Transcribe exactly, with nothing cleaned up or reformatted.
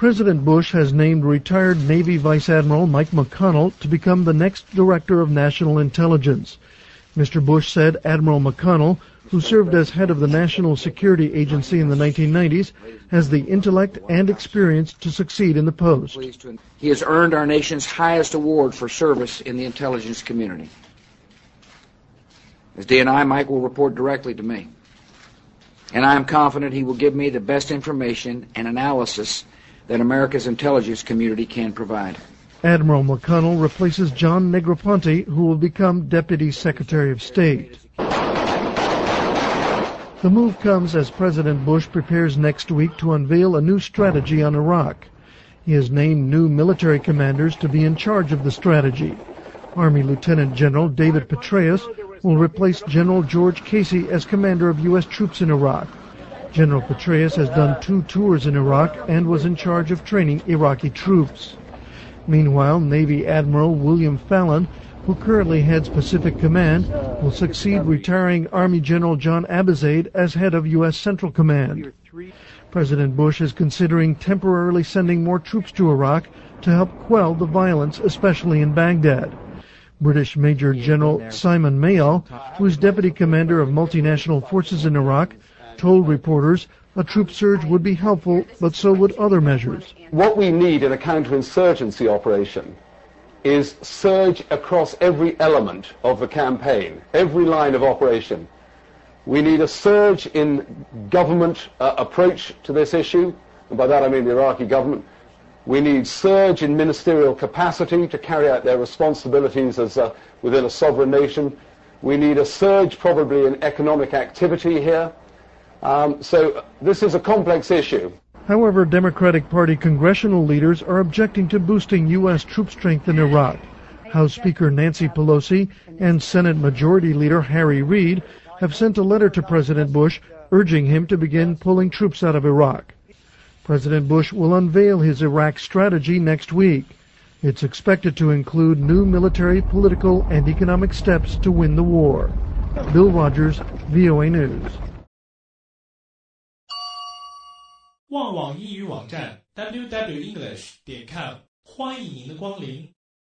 President Bush has named retired Navy Vice Admiral Mike McConnell to become the next Director of National Intelligence. Mister Bush said Admiral McConnell, who served as head of the National Security Agency in the nineteen nineties, has the intellect and experience to succeed in the post. He has earned our nation's highest award for service in the intelligence community. As D and I, Mike will report directly to me, and I am confident he will give me the best information and analysis that America's intelligence community can provide. Admiral McConnell replaces John Negroponte, who will become Deputy Secretary of State. The move comes as President Bush prepares next week to unveil a new strategy on Iraq. He has named new military commanders to be in charge of the strategy. Army Lieutenant General David Petraeus will replace General George Casey as commander of U S troops in Iraq. General Petraeus has done two tours in Iraq and was in charge of training Iraqi troops. Meanwhile, Navy Admiral William Fallon, who currently heads Pacific Command, will succeed retiring Army General John Abizaid as head of U S Central Command. President Bush is considering temporarily sending more troops to Iraq to help quell the violence, especially in Baghdad. British Major General Simon Mayall, who is Deputy Commander of Multinational Forces in Iraq, told reporters a troop surge would be helpful, but so would other measures. What we need in a counterinsurgency operation is surge across every element of the campaign, every line of operation. We need a surge in government uh, approach to this issue, and by that I mean the Iraqi government. We need surge in ministerial capacity to carry out their responsibilities as uh, within a sovereign nation. We need a surge probably in economic activity here. Um, so this is a complex issue. However, Democratic Party congressional leaders are objecting to boosting U S troop strength in Iraq. House Speaker Nancy Pelosi and Senate Majority Leader Harry Reid have sent a letter to President Bush urging him to begin pulling troops out of Iraq. President Bush will unveil his Iraq strategy next week. It's expected to include new military, political, and economic steps to win the war. Bill Rogers, V O A News. 旺网英语网站 double-u double-u double-u 点 com 欢迎您的光临。